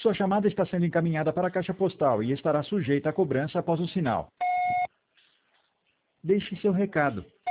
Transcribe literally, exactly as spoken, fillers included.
Sua chamada está sendo encaminhada para a caixa postal e estará sujeita à cobrança após o sinal. Deixe seu recado.